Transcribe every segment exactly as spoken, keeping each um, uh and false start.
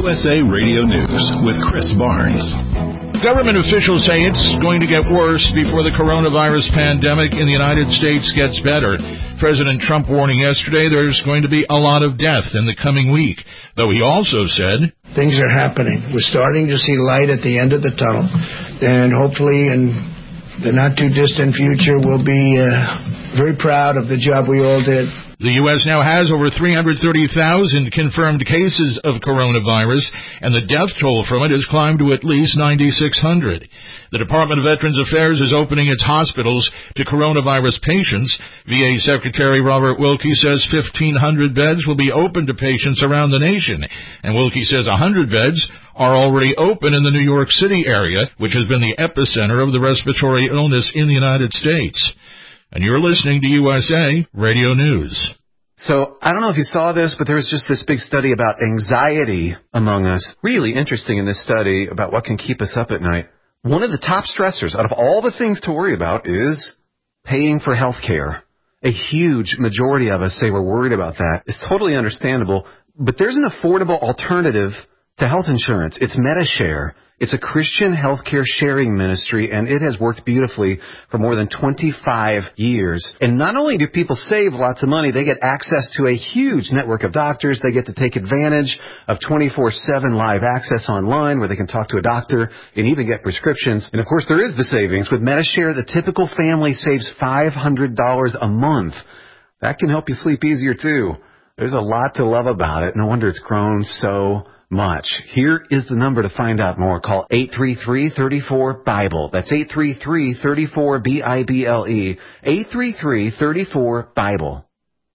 U S A Radio News with Chris Barnes. Government officials say it's going to get worse before the coronavirus pandemic in the United States gets better. President Trump warning yesterday there's going to be a lot of death in the coming week, though he also said, things are happening. We're starting to see light at the end of the tunnel, and hopefully in the not-too-distant future we'll be uh, very proud of the job we all did. The U S now has over three hundred thirty thousand confirmed cases of coronavirus, and the death toll from it has climbed to at least ninety-six hundred. The Department of Veterans Affairs is opening its hospitals to coronavirus patients. V A Secretary Robert Wilkie says fifteen hundred beds will be open to patients around the nation, and Wilkie says one hundred beds are already open in the New York City area, which has been the epicenter of the respiratory illness in the United States. And you're listening to U S A Radio News. So, I don't know if you saw this, but there was just this big study about anxiety among us. Really interesting in this study about what can keep us up at night. One of the top stressors out of all the things to worry about is paying for health care. A huge majority of us say we're worried about that. It's totally understandable, but there's an affordable alternative to health insurance. It's MediShare. It's a Christian healthcare sharing ministry, and it has worked beautifully for more than twenty-five years. And not only do people save lots of money, they get access to a huge network of doctors. They get to take advantage of twenty-four seven live access online where they can talk to a doctor and even get prescriptions. And, of course, there is the savings. With MediShare, the typical family saves five hundred dollars a month. That can help you sleep easier, too. There's a lot to love about it. No wonder it's grown so much. Here is the number to find out more. Call eight three three, three four, Bible. That's eight three three, three four, B I B L E. eight three three, three four, Bible.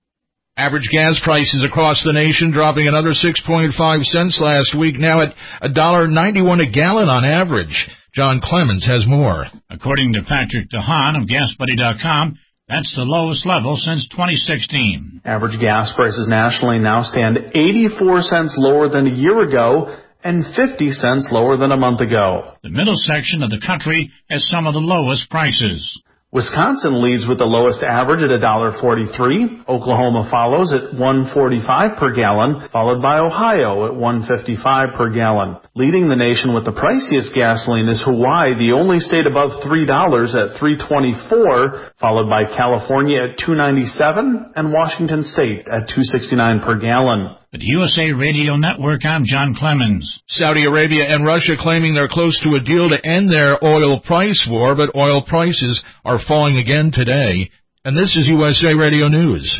Average gas prices across the nation dropping another six point five cents last week, now at one dollar ninety-one a gallon on average. John Clemens has more. According to Patrick DeHaan of gas buddy dot com, that's the lowest level since twenty sixteen. Average gas prices nationally now stand eighty-four cents lower than a year ago and fifty cents lower than a month ago. The middle section of the country has some of the lowest prices. Wisconsin leads with the lowest average at one dollar forty-three. Oklahoma follows at one dollar forty-five per gallon, followed by Ohio at one dollar fifty-five per gallon. Leading the nation with the priciest gasoline is Hawaii, the only state above three dollars at three dollars twenty-four, followed by California at two dollars ninety-seven and Washington State at two dollars sixty-nine per gallon. At U S A Radio Network, I'm John Clemens. Saudi Arabia and Russia claiming they're close to a deal to end their oil price war, but oil prices are falling again today. And this is U S A Radio News.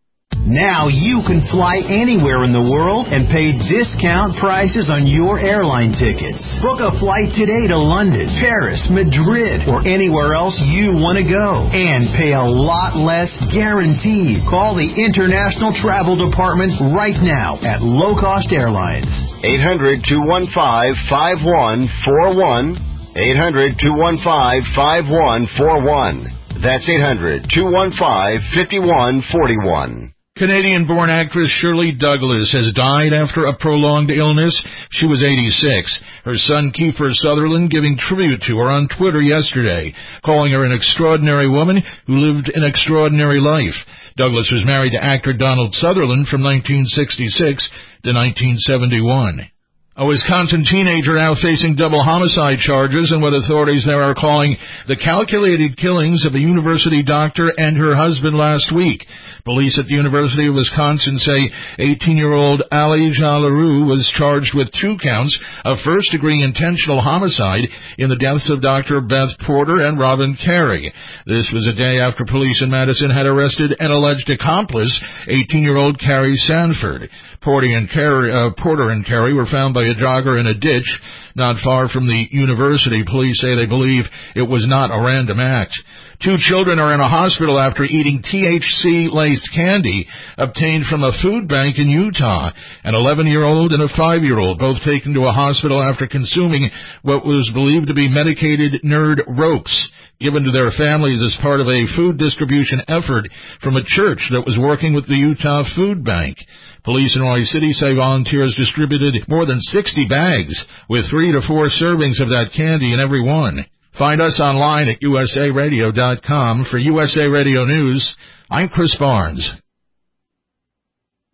Now you can fly anywhere in the world and pay discount prices on your airline tickets. Book a flight today to London, Paris, Madrid, or anywhere else you want to go. And pay a lot less guaranteed. Call the International Travel Department right now at Low Cost Airlines. eight hundred, two one five, five one four one. eight hundred, two one five, five one four one. That's eight hundred, two one five, five one four one. Canadian-born actress Shirley Douglas has died after a prolonged illness. She was eighty-six. Her son Kiefer Sutherland giving tribute to her on Twitter yesterday, calling her an extraordinary woman who lived an extraordinary life. Douglas was married to actor Donald Sutherland from nineteen sixty-six to nineteen seventy-one. A Wisconsin teenager now facing double homicide charges in what authorities there are calling the calculated killings of a university doctor and her husband last week. Police at the University of Wisconsin say eighteen-year-old Ali Jallaroo was charged with two counts of first-degree intentional homicide in the deaths of Doctor Beth Porter and Robin Carey. This was a day after police in Madison had arrested an alleged accomplice, eighteen-year-old Carrie Sanford. Porter and Carey, uh, Porter and Carey were found by a jogger in a ditch not far from the university. Police say they believe it was not a random act. Two children are in a hospital after eating T H C-laced candy obtained from a food bank in Utah. An eleven-year-old and a five-year-old, both taken to a hospital after consuming what was believed to be medicated nerd ropes given to their families as part of a food distribution effort from a church that was working with the Utah Food Bank. Police in Roy City say volunteers distributed more than sixty bags with three to four servings of that candy in every one. Find us online at U S A radio dot com. For U S A Radio News, I'm Chris Barnes.